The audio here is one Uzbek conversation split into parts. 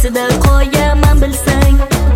qarshisida qo'yaman bilsang.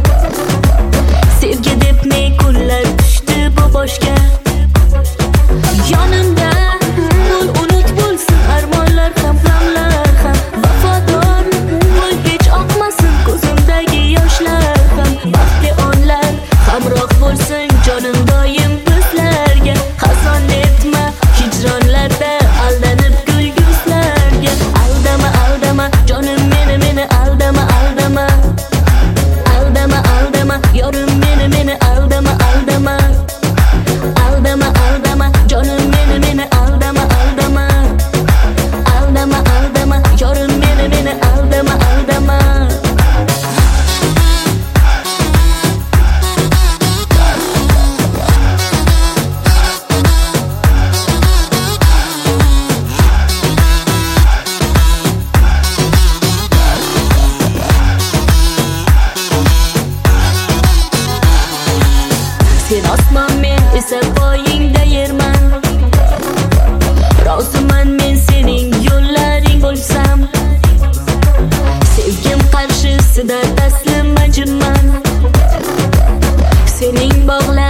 Sevgi deb ne kunlar tushdi bu boshga. Yonimda bo'l, unut bo'lsin armonlar ham, g'amlar ham. Vafodor bo'l, hech oqmasin ko'zimdagi yoshlar ham. Baxtli onlar hamroh bo'lsin jonim doim bizlarga. Hason etma hijronlarda aldanib kulguslarga. Aldama, aldama jonim meni aldama, aldama. Aldama, aldama yorim meni aldama, aldama. Aldama, aldama jonim meni aldama, aldama. Aldama, aldama yorim meni aldama, aldama. Sen osmon, men esa poyingda yerman. Roziman men sening yo'llaring bo'lsam. Sevgim qarshisida taslim ajimman. Sening bog'lar